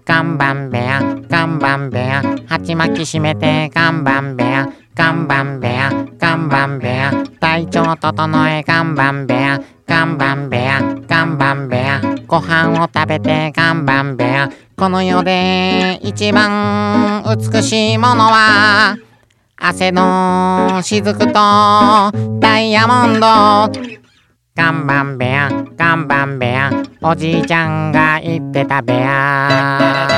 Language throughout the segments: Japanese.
看板部屋看板部屋鉢巻き締めて看板部屋看板部屋看板部屋体調整え看板部屋看板部屋看板部屋ご飯を食べて看板部屋この世で一番美しいものは汗の雫とダイヤモンド看板部屋看板部屋おじいちゃんが言ってた部屋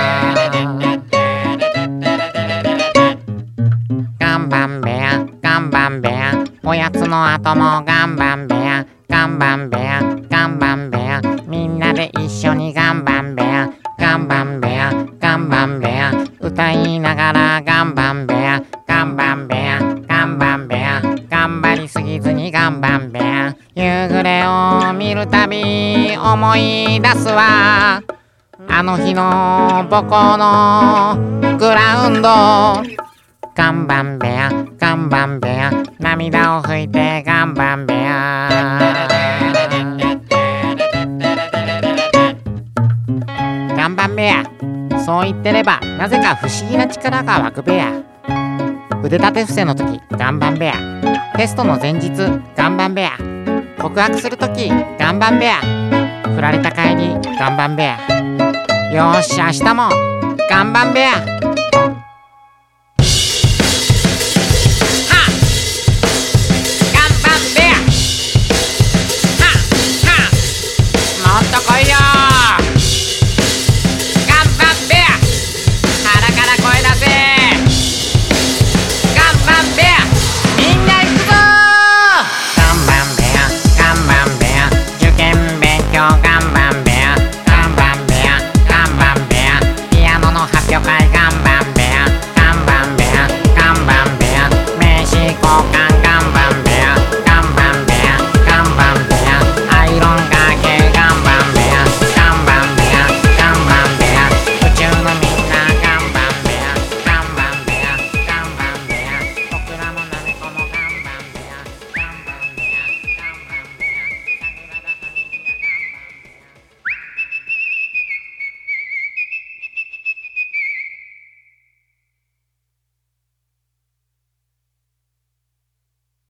看板部屋看板部屋おやつの後も看板部屋看板部屋看板部屋みんなで一緒に看板部屋看板部屋看板部屋歌いながら看板部屋看板部屋看板部屋頑張りすぎずに看板部屋夕暮れを見るたび思い出すわあの日の母校のグラウンド看板部屋看板部屋涙を拭いて看板部屋看板部屋そう言ってればなぜか不思議な力が湧く部屋腕立て伏せの時看板部屋テストの前日看板部屋告白する時看板部屋振られた帰り看板部屋よーし明日も看板部屋